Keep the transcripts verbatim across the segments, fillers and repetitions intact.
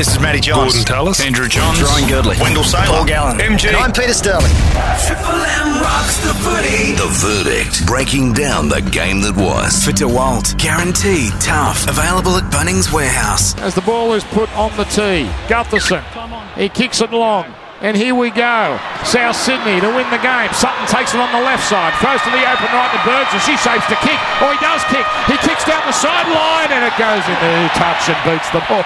This is Matty Johns. Gordon Tallis. Andrew Johns. Ryan Girdley. Wendell Saylor. Paul Gallen. M G. And I'm Peter Sterling. Triple M rocks the footy. The Verdict. Breaking down the game that was. For DeWalt. Guaranteed tough. Available at Bunnings Warehouse. As the ball is put on the tee, Gutherson. He kicks it long. And here we go. South Sydney to win the game. Sutton takes it on the left side. Throws to the open right to Burgess. He shapes to kick. Oh, he does kick. He kicks down the sideline and it goes into touch and beats the ball.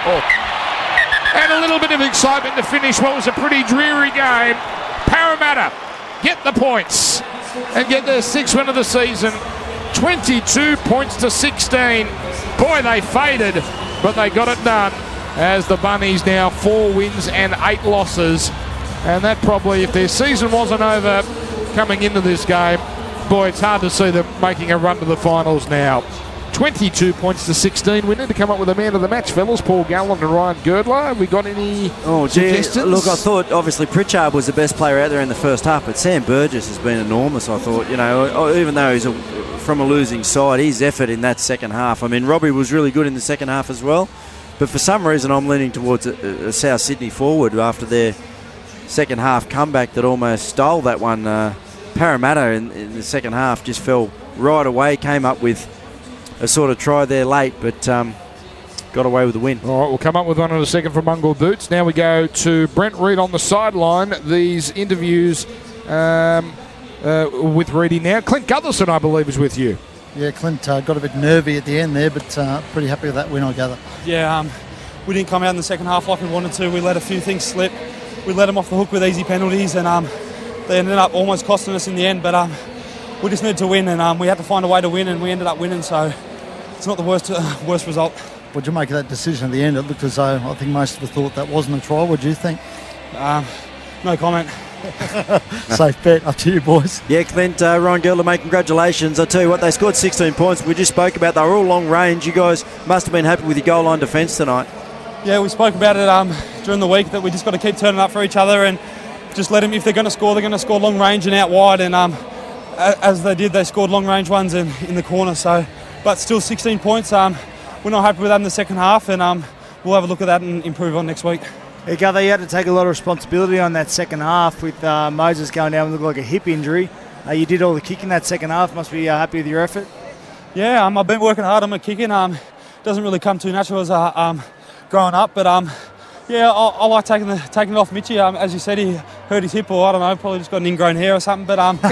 And a little bit of excitement to finish what was a pretty dreary game. Parramatta get the points and get their sixth win of the season. twenty-two points to sixteen. Boy, they faded, but they got it done. As the Bunnies now four wins and eight losses. And that probably, if their season wasn't over coming into this game, boy, it's hard to see them making a run to the finals now. twenty-two points to sixteen. We need to come up with a man of the match, fellas. Paul Gallen and Ryan Girdler. Have we got any oh, gee, suggestions? Look, I thought obviously Pritchard was the best player out there in the first half, but Sam Burgess has been enormous, I thought. You know, even though he's a, from a losing side, his effort in that second half. I mean, Robbie was really good in the second half as well. But for some reason, I'm leaning towards a, a South Sydney forward after their second half comeback that almost stole that one. Uh, Parramatta in, in the second half just fell right away, came up with a sort of try there late, but um, got away with the win. All right, we'll come up with one in a second from Mungle Boots. Now we go to Brent Reid on the sideline. These interviews um, uh, with Reedy now. Clint Gutherson, I believe, is with you. Yeah, Clint uh, got a bit nervy at the end there, but uh, pretty happy with that win, I gather. Yeah, um, we didn't come out in the second half like we wanted to. We let a few things slip. We let them off the hook with easy penalties, and um, they ended up almost costing us in the end. But um, we just needed to win, and um, we had to find a way to win, and we ended up winning. So it's not the worst uh, worst result. What did you make of that decision at the end? It looked as though I think most of us thought that wasn't a try. What do you think? Um, no comment. Safe bet. Up to you, boys. Yeah, Clint, uh, Ryan Girdler, mate, congratulations. I tell you what, they scored sixteen points. We just spoke about they were all long range. You guys must have been happy with your goal line defence tonight. Yeah, we spoke about it um, during the week that we just got to keep turning up for each other and just let them, if they're going to score, they're going to score long range and out wide. And um, as they did, they scored long range ones in, in the corner. So, but still sixteen points. Um, we're not happy with that in the second half, and um, we'll have a look at that and improve on next week. Hey, Gather, you had to take a lot of responsibility on that second half with uh, Moses going down with like a hip injury. Uh, you did all the kicking that second half. Must be uh, happy with your effort. Yeah, um, I've been working hard on my kicking. Um, doesn't really come too natural as a um, growing up, but um, yeah, I, I like taking the taking it off Mitchie. Um, as you said, he hurt his hip, or I don't know, probably just got an ingrown hair or something. But um, um,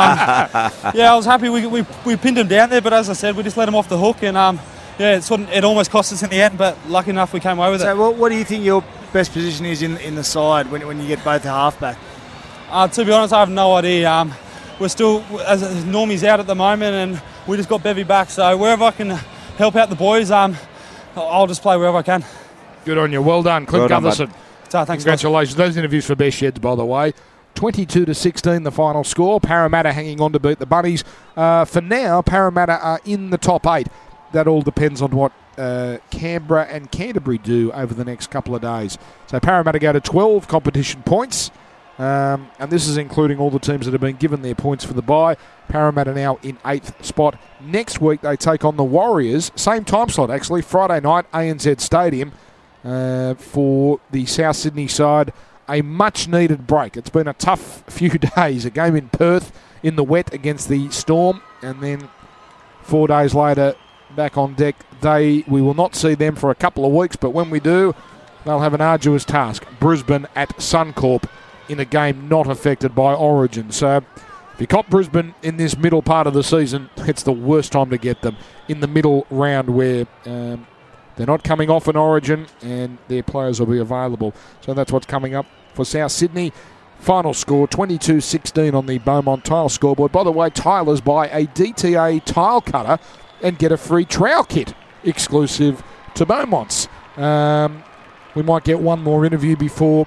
yeah, I was happy we, we we pinned him down there. But as I said, we just let him off the hook, and um, yeah, it sort of, it almost cost us in the end. But lucky enough, we came away with so it. So, what, what do you think your best position is in in the side when when you get both the halfback? Uh, to be honest, I have no idea. Um, we're still, as Normie's out at the moment, and we just got Bevy back. So wherever I can help out the boys, um, I'll just play wherever I can. Good on you. Well done, Clint well Gutherson. So, thanks, congratulations. Guys. Those interviews for Best Sheds, by the way. twenty-two to sixteen, the final score. Parramatta hanging on to beat the Bunnies. Uh, for now, Parramatta are in the top eight. That all depends on what uh, Canberra and Canterbury do over the next couple of days. So Parramatta go to twelve competition points. Um, and this is including all the teams that have been given their points for the bye. Parramatta now in eighth spot. Next week they take on the Warriors. Same time slot, actually. Friday night, A N Z Stadium. Uh, for the South Sydney side, a much-needed break. It's been a tough few days. A game in Perth in the wet against the Storm, and then four days later, back on deck. They we will not see them for a couple of weeks, but when we do, they'll have an arduous task. Brisbane at Suncorp in a game not affected by Origin. So if you caught Brisbane in this middle part of the season, it's the worst time to get them in the middle round where um, they're not coming off an Origin and their players will be available. So that's what's coming up for South Sydney. Final score, twenty-two sixteen on the Beaumont Tile scoreboard. By the way, tilers buy a D T A tile cutter and get a free trowel kit exclusive to Beaumont's. Um, we might get one more interview before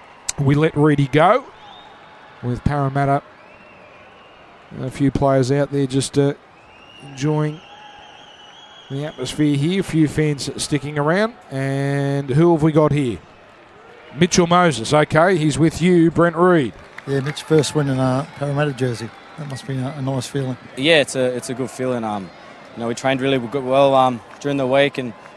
we let Reedy go with Parramatta. A few players out there just uh, enjoying the atmosphere here. A few fans sticking around. And who have we got here? Mitchell Moses. Okay, he's with you, Brent Reid. Yeah, Mitch first win in a Parramatta jersey. That must be a, a nice feeling. Yeah, it's a it's a good feeling. Um, you know, we trained really good, well um, during the week, and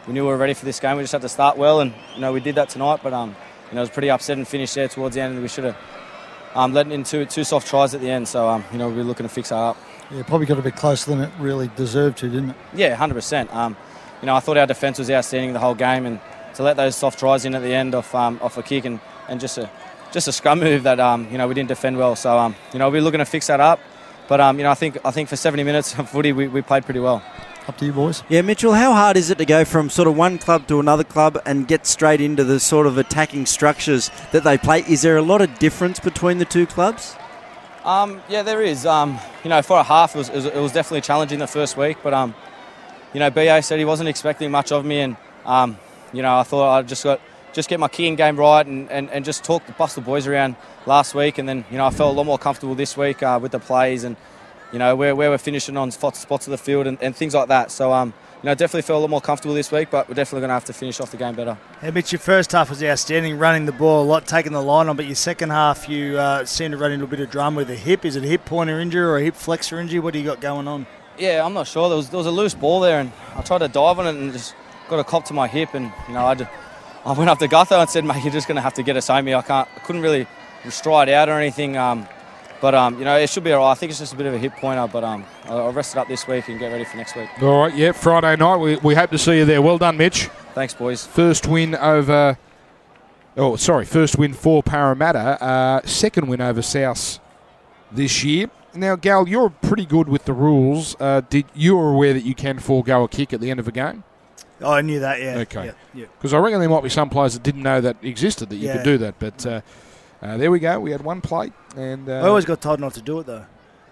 we knew we were ready for this game. We just had to start well, and you know we did that tonight. But um, you know, it was pretty upsetting finish there towards the end, and we should have um, let in two two soft tries at the end. So um, you know, we're looking to fix that up. Yeah, probably got a bit closer than it really deserved to, didn't it? Yeah, one hundred percent. Um, you know, I thought our defence was outstanding the whole game, and to let those soft tries in at the end off um, off a kick and, and just a just a scrum move that um, you know we didn't defend well. So um, you know, we're looking to fix that up. But um, you know, I think I think for seventy minutes of footy, we, we played pretty well. Up to you, boys. Yeah, Mitchell, how hard is it to go from sort of one club to another club and get straight into the sort of attacking structures that they play? Is there a lot of difference between the two clubs? Um, yeah, there is. Um, you know, for a half, it was, it was, it was definitely challenging the first week. But, um, you know, B A said he wasn't expecting much of me. And, um, you know, I thought I'd just got just get my kicking game right and, and, and just talk, bust the boys around last week. And then, you know, I felt a lot more comfortable this week uh, with the plays and, you know, where, where we're finishing on spots, spots of the field and, and things like that. So, um, you know, definitely felt a lot more comfortable this week, but we're definitely going to have to finish off the game better. Hey, Mitch, your first half was outstanding, running the ball a lot, taking the line on, but your second half you uh, seemed to run into a bit of drum with a hip. Is it a hip pointer injury or a hip flexor injury? What do you got going on? Yeah, I'm not sure. There was there was a loose ball there, and I tried to dive on it and just got a cop to my hip, and, you know, I, just, I went up to Gutho and said, mate, you're just going to have to get us home here. I, can't, I couldn't really stride out or anything. Um, But, um, you know, it should be all right. I think it's just a bit of a hip pointer, but um, I'll rest it up this week and get ready for next week. All right, yeah, Friday night. We, we hope to see you there. Well done, Mitch. Thanks, boys. First win over... Oh, sorry, first win for Parramatta. Uh, second win over South this year. Now, Gal, you're pretty good with the rules. Uh, did you were aware that you can forego a kick at the end of a game? Oh, I knew that, yeah. Okay. Yeah, Because yeah. I reckon there might be some players that didn't know that existed, that you yeah. could do that. But uh, uh, there we go. We had one plate. And uh, I always got told not to do it, though.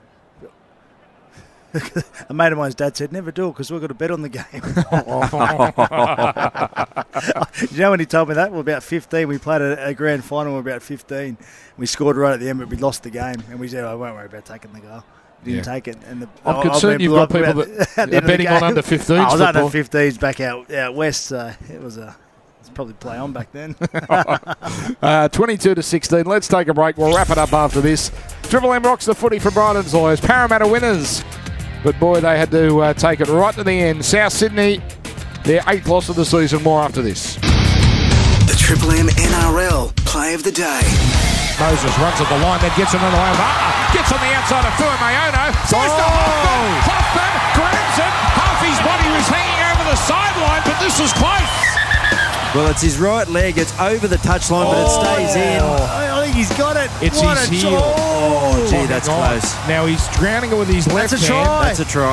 A mate of mine's dad said, never do it because we've got to bet on the game. You know when he told me that? We were about fifteen. We played a, a grand final. We were about fifteen. We scored right at the end, but we lost the game. And we said, I won't worry about taking the goal. We didn't Yeah. take it. And the, I'm I- concerned I've you've been got blew up people about- that at the are end of the betting on game. under fifteens I was football. under fifteens back out, out west, so it was a... probably play on back then. uh, twenty-two to sixteen. Let's take a break. We'll wrap it up after this. Triple M rocks the footy for Bryden's Lawyers. Parramatta winners. But boy, they had to uh, take it right to the end. South Sydney, their eighth loss of the season. More after this. The Triple M N R L Play of the Day. Moses runs at the line, then gets another way. Ah, gets on the outside of Fuimayono. Throws to Hoffman. Hoffman grabs it. Half his body was hanging over the sideline, but this was close. Well, it's his right leg. It's over the touchline, but it stays in. I think he's got it. It's what his a heel. try. Oh, gee, my that's God. close. Now he's drowning it with his left That's a hand. try. That's a try.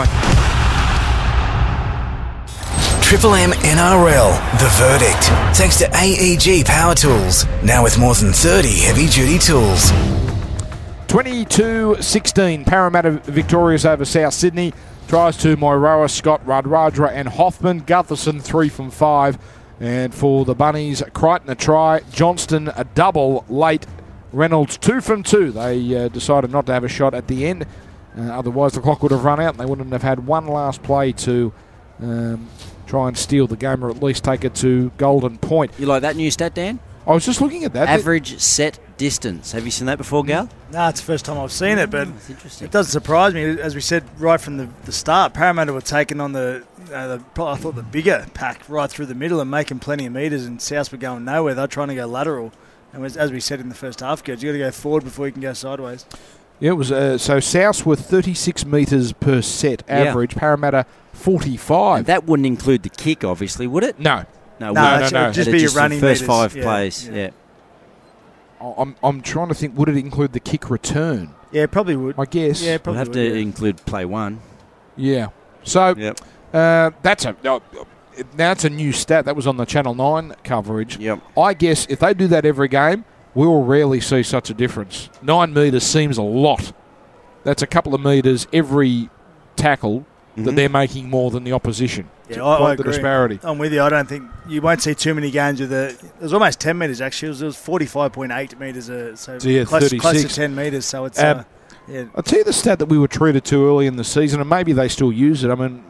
Triple M N R L, the verdict. Thanks to A E G Power Tools. Now with more than thirty heavy-duty tools. twenty-two sixteen. Parramatta victorious over South Sydney. Tries to Moiroa, Scott, Radradra and Hoffman. Gutherson three from five. And for the Bunnies, Crichton a try. Johnston a double late. Reynolds two from two. They uh, decided not to have a shot at the end. Uh, otherwise the clock would have run out and they wouldn't have had one last play to um, try and steal the game or at least take it to Golden Point. You like that new stat, Dan? I was just looking at that. Average set distance. Have you seen that before, Gal? No, it's the first time I've seen it, but That's interesting. it doesn't surprise me. As we said right from the, the start, Parramatta were taking on the, uh, the, I thought the bigger pack right through the middle and making plenty of metres, and South were going nowhere. They're trying to go lateral. And as, as we said in the first half, you got to go forward before you can go sideways. Yeah, it was uh, so South were thirty-six metres per set average. Yeah. Parramatta forty-five. And that wouldn't include the kick, obviously, would it? no, No, No, would it's- no, no. it'd just It'd be your just the running first metres. five Yeah, plays. yeah. Yeah. I'm I'm trying to think. Would it include the kick return? Yeah, it probably would. I guess. Yeah, We'll probably have would, to yeah. include play one. Yeah. So Yep. uh, that's a uh, that's a new stat that was on the Channel Nine coverage. Yep. I guess if they do that every game, we will rarely see such a difference. Nine metres seems a lot. That's a couple of metres every tackle that Mhm. they're making more than the opposition. Yeah, It's I, quite I the agree. disparity. I'm with you. I don't think you won't see too many games with the. It was almost ten metres actually. It was, it was forty-five point eight metres. Uh, so So, yeah, close, close to thirty-six. ten metres. So it's. Um, uh, yeah. I'll tell you the stat that we were treated to early in the season, and maybe they still use it. I mean,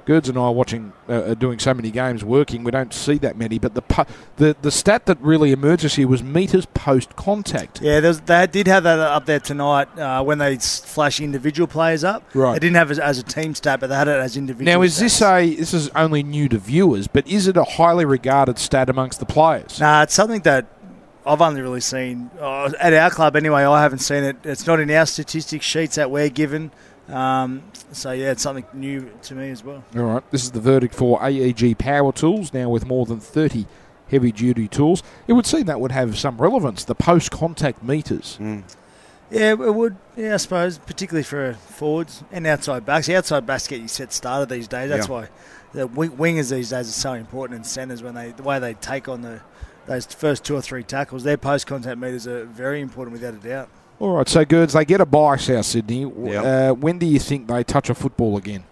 Gerds and I are watching, uh, are doing so many games working, we don't see that many. But the pu- the the stat that really emerges here was metres post contact. Yeah, there's, they did have that up there tonight uh, when they s- flash individual players up. Right. They didn't have it as a team stat, but they had it as individual. Now, is stats. this a this is only new to viewers, but is it a highly regarded stat amongst the players? Nah, it's something that I've only really seen uh, at our club anyway. I haven't seen it. It's not in our statistics sheets that we're given. Um, so yeah, it's something new to me as well. All right, this is the verdict for A E G Power Tools, now with more than thirty heavy-duty tools. It would seem that would have some relevance, the post-contact metres. Mm. Yeah, it would. Yeah, I suppose, particularly for forwards and outside backs. The outside backs get you set started these days. That's Yeah. why the wing- wingers these days are so important, and centres when they the way they take on the those first two or three tackles. Their post-contact meters are very important, without a doubt. All right, so Gerds, they get a bye, South Sydney. Yep. Uh, when do you think they touch a football again?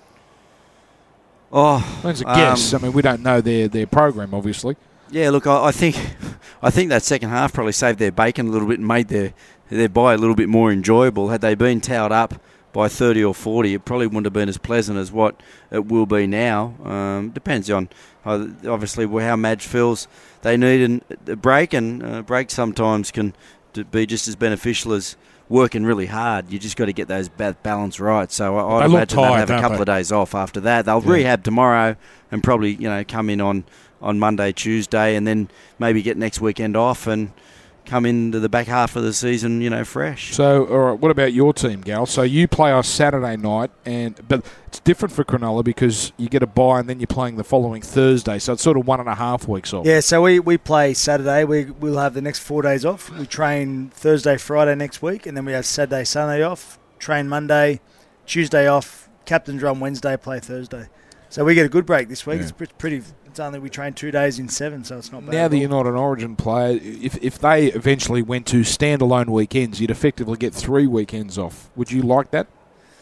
Oh, That's a guess. um, I mean, we don't know their, their program, obviously. Yeah, look, I, I think I think that second half probably saved their bacon a little bit and made their their bye a little bit more enjoyable. Had they been towed up by thirty or forty, it probably wouldn't have been as pleasant as what it will be now. Um, depends on uh, obviously how Madge feels. They need an, a break, and a break sometimes can d- be just as beneficial as working really hard. You just got to get those ba- balance right. So I, I'd They look imagine they'll tired, have a don't couple they? of days off after that. They'll Yeah. rehab tomorrow and probably you know come in on, on Monday, Tuesday, and then maybe get next weekend off and come into the back half of the season, you know, fresh. So, all right, what about your team, Gal? So you play on Saturday night, and but it's different for Cronulla because you get a bye and then you're playing the following Thursday. So it's sort of one and a half weeks off. Yeah, so we, we play Saturday. We, we'll have the next four days off. We train Thursday, Friday next week, and then we have Saturday, Sunday off. Train Monday, Tuesday off. Captain's run Wednesday, play Thursday. So we get a good break this week. Yeah. It's pre- pretty. It's only we train two days in seven, so it's not bad. Now at that all. you're not an Origin player, if if they eventually went to standalone weekends, you'd effectively get three weekends off. Would you like that?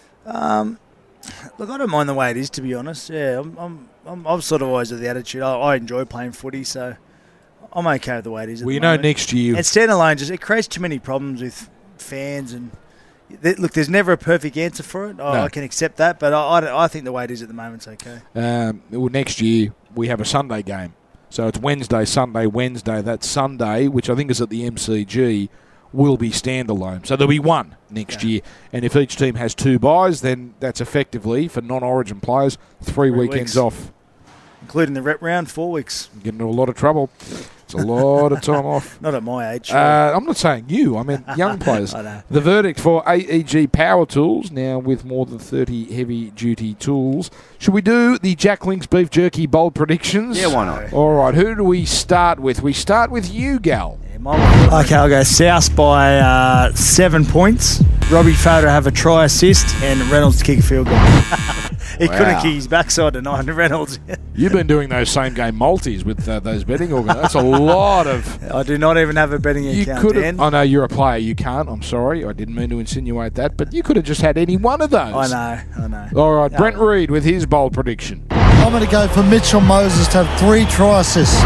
Um, look, I don't mind the way it is, to be honest. Yeah, I'm, I'm, I'm, I'm sort of always with the attitude. I, I enjoy playing footy, so I'm okay with the way it is. At Well, the you know, moment. next year. And standalone just it creates too many problems with fans and. th- Look, there's never a perfect answer for it. I, No. I can accept that, but I, I, I think the way it is at the moment's okay. Um, well, next year we have a Sunday game, so it's Wednesday, Sunday, Wednesday. That Sunday, which I think is at the M C G, will be standalone. So there'll be one next Yeah. year, and if each team has two buys, then that's effectively for non-Origin players three, Three weekends weeks. off. Including the rep round, four weeks. Get into a lot of trouble. It's a lot of time off. Not at my age. Uh, I'm not saying you. I mean young players. I know. The verdict for A E G Power Tools, now with more than thirty heavy-duty tools. Should we do the Jack Link's Beef Jerky bold predictions? Yeah, why not? All right, who do we start with? We start with you, Gal. Yeah, my- okay, I'll go South by uh, seven points. Robbie Farah to have a try assist and Reynolds to kick a field goal. he Wow. couldn't kick his backside tonight, Reynolds. You've been doing those same-game multis with uh, those betting organisations. That's a lot of... I do not even have a betting You account, could have... Dan. I know you're a player. You can't. I'm sorry. I didn't mean to insinuate that. But you could have just had any one of those. I know, I know. All right, No. Brent Reed with his bold prediction. I'm going to go for Mitchell Moses to have three try assists.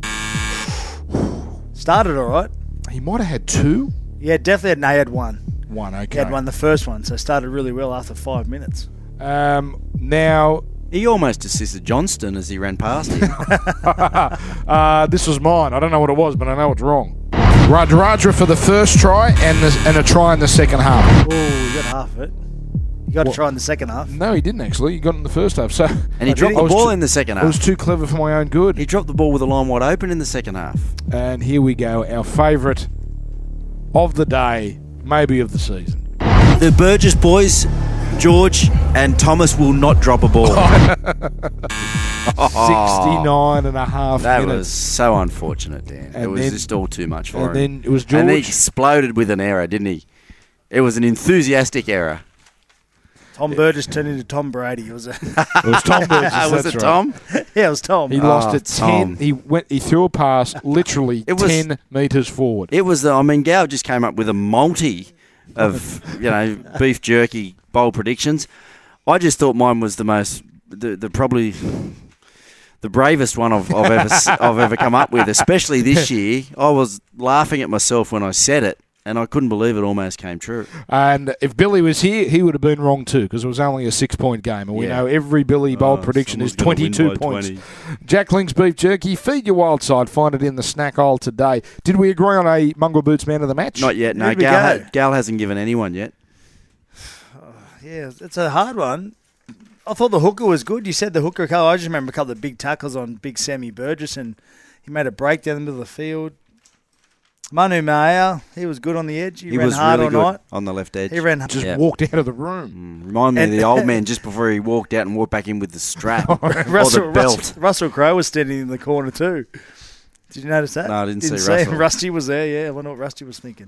Started all right. He might have had two. Yeah, definitely had, no, he had one. One, okay. He had won the first one, so started really well after five minutes. Um, now, He almost assisted Johnston as he ran past him. uh, this was mine. I don't know what it was, but I know it's wrong. Radradra for the first try and the, and a try in the second half. Oh, you got half of it. You got to What? try in the second half. No, he didn't actually. He got it in the first half. So And he Oh, dropped did he? the I was ball too- in the second I was half. too clever for my own good. He dropped the ball with the line wide open in the second half. And here we go. Our favourite of the day, maybe of the season. The Burgess boys, George and Thomas, will not drop a ball. sixty-nine and a half That minutes. was so unfortunate, Dan. it And was then- just all too much for and him. then it was And he George. exploded with an error, didn't he? It was an enthusiastic error. Tom Burgess turned into Tom Brady. It was a It was Tom Burgess. was that's it right. Tom? yeah, it was Tom. He Oh, lost it Tom. ten. He went. He threw a pass literally It was- ten metres forward. It was, the, I mean, Gow just came up with a multi of, you know, beef jerky bold predictions. I just thought mine was the most, the, the probably the bravest one I've, I've ever s- I've ever come up with, especially this year. I was laughing at myself when I said it. And I couldn't believe it almost came true. And if Billy was here, he would have been wrong too, because it was only a six-point game. And we Yeah. know every Billy Bold Oh, prediction is someone's gonna win twenty-two by points. twenty. Jack Link's Beef Jerky, feed your wild side. Find it in the snack aisle today. Did we agree on a Mongrel Boots man of the match? Not yet. No, Who'd we Gal, go? ha- Gal hasn't given anyone yet. Yeah, it's a hard one. I thought the hooker was good. You said the hooker. I just remember a couple of big tackles on big Sammy Burgess, and he made a break down the middle of the field. Manu Maya, he was good on the edge. He, He ran was hard really all good night. on the left edge. He ran Just Yeah. walked out of the room. Mm, Remind me And- of the old man just before he walked out and walked back in with the strap or Russell, the belt. Russell, Russell Crowe was standing in the corner too. Did you notice that? No, I didn't see him. Russell. Rusty was there, yeah. I wonder what Rusty was thinking.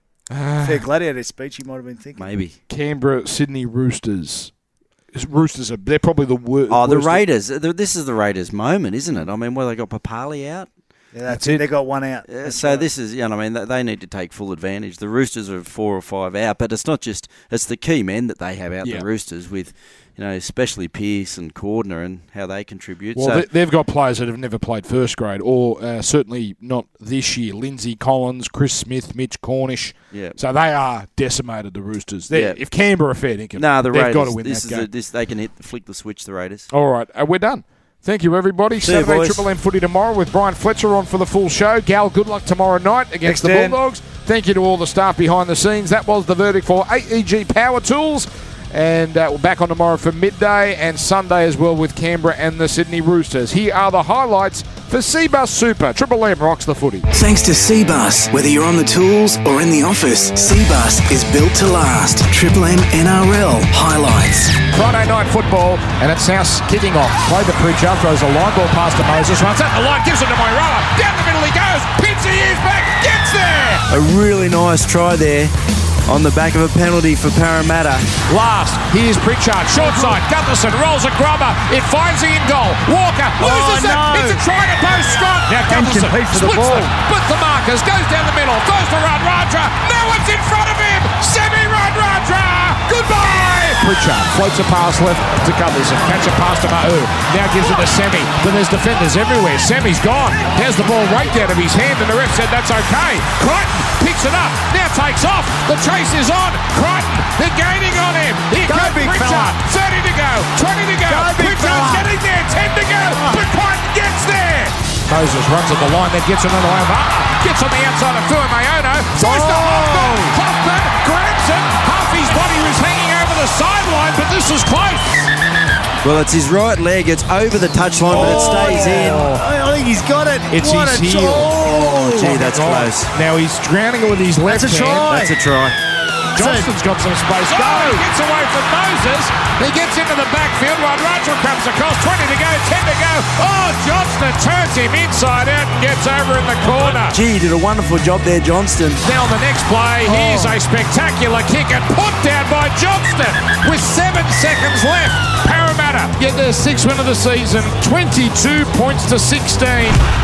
Uh, Fair gladiator speech he might have been thinking. Maybe. Canberra, Sydney Roosters. Roosters are they're probably the wor- Oh, the worst. Raiders. Th- This is the Raiders' moment, isn't it? I mean, well, they got Papali out. Yeah, that's, That's it. it. They got one out. Yeah, That's so right. this is, you know, I mean, they- they need to take full advantage. The Roosters are four or five out, but it's not just, it's the key men that they have out, Yeah. the Roosters, with, you know, especially Pearce and Cordner and how they contribute. Well, so, they, they've got players that have never played first grade, or uh, certainly not this year. Lindsay Collins, Chris Smith, Mitch Cornish. yeah. So they are decimated, the Roosters. They're- Yeah. If Canberra are fair dinkum, No, the they've Raiders. got to win this that is game. a, this, they can hit, flick the switch, the Raiders. All right, uh, we're done. Thank you, everybody. See you, Saturday boys. Triple M footy tomorrow with Brian Fletcher on for the full show. Gal, good luck tomorrow night against Thanks, the Dan. Bulldogs. Thank you to all the staff behind the scenes. That was the verdict for A E G Power Tools. And uh, we're back on tomorrow for midday and Sunday as well with Canberra and the Sydney Roosters. Here are the highlights for Cbus Super. Triple M rocks the footy. Thanks to Cbus. Whether you're on the tools or in the office, Cbus is built to last. Triple M N R L highlights. Friday night football, and it's now kicking off. Play the Pritchard, throws a line ball past to Moses, runs at the line, gives it to Moiralla. Down the middle he goes, pins the ears back, gets there! A really nice try there on the back of a penalty for Parramatta. Last, here's Pritchard, short side, Gutherson rolls a grubber, it finds the in goal. Walker loses Oh, it, no. it's a try to post Scott. Now Can't Gutherson compete for the splits ball. them, splits the markers, goes down the middle, throws to Radradra, no one's in front of him, Semi Radradra, goodbye! Pritchard floats a pass left to Gutherson, catch a pass to Ma'u, now gives it to Semi, but there's defenders everywhere, Semi's gone, there's the ball right out of his hand and the ref said that's okay. Crichton picks it up, now takes off, the chase is on, Crichton, they're gaining on him, here Go, comes big Pritchard, fella. thirty to go, twenty to go, Go, big Pritchard's fella. getting there, ten to go, but Crichton gets there. Moses runs at the line, then gets another line. Ah, gets on the outside of Fuimayono. Throws to Hoffman. Hoffman grabs it. Half his body was hanging over the sideline, but this was close. Well, it's his right leg. It's over the touchline, but it stays in. I I think he's got it. It's what his a heel. Oh, Gee, that's Oh, close. Now he's drowning it with his left That's a hand. try. That's a try. Johnston's got some space. Go! He gets away from Moses. He gets into the backfield. Radradra comes across. twenty to go, ten to go. Oh, Johnston turns him inside out and gets over in the corner. Gee, he did a wonderful job there, Johnston. Now the next play, here's a spectacular kick and put down by Johnston with seven seconds left. Parramatta get their sixth win of the season, twenty-two points to sixteen.